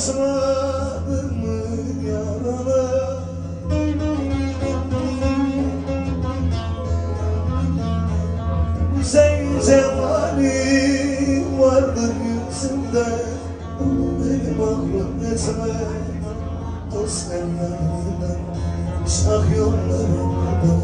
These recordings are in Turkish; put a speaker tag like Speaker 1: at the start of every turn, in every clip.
Speaker 1: basmadın mı yarama? Hüseyin cemali vardır yüzünde, beni mahrum etme dost ellerinden, şah yollarından.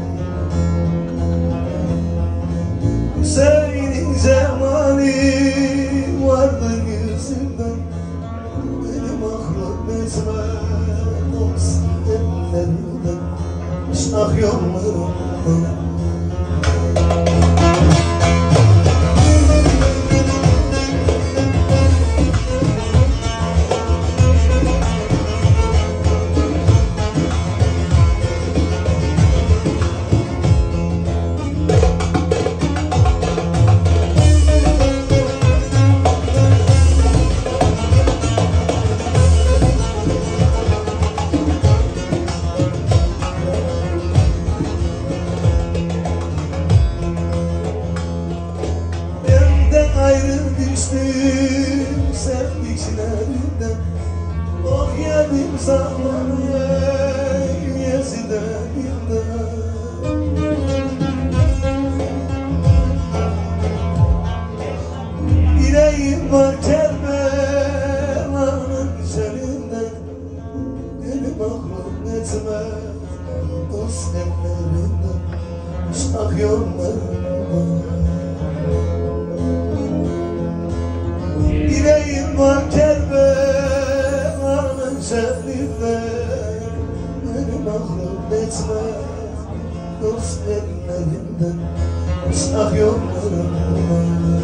Speaker 1: Hüseyin'in cemali vardır yüzünden, beni mahrum etme dost ellerinden, şah yollarından. Ayrı düştüm sevdiklerinden, oh yedim zamanı Yezide'yinden. Yüreğim var Kerbela'nın üzerinden, beni mahrum etme dost ellerinden, şah yollarından. Yüreğim var Kerbela'nın şehrinde, beni mahrum etme dost ellerinden, şah yollarından.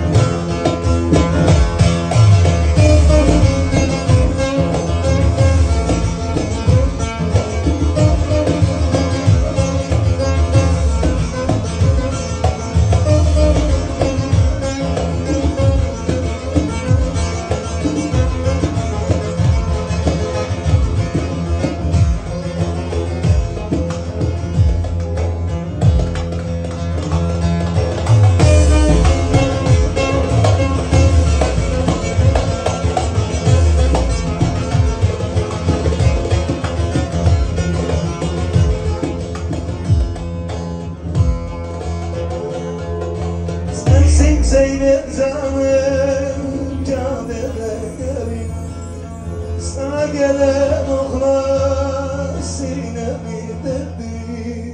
Speaker 1: Zeynep canım, can ederim, sana gelen oğlan sinemi derdi.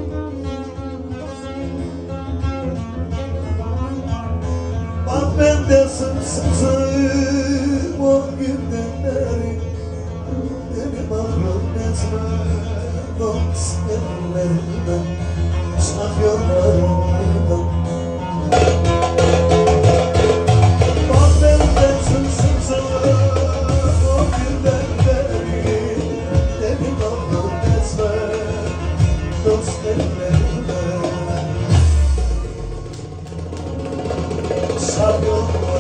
Speaker 1: Bak ben de sımsızım o günden beri, beni mahrum etme dost ellerinden, şah yollarından. Dost ellerinde, şah yollarında.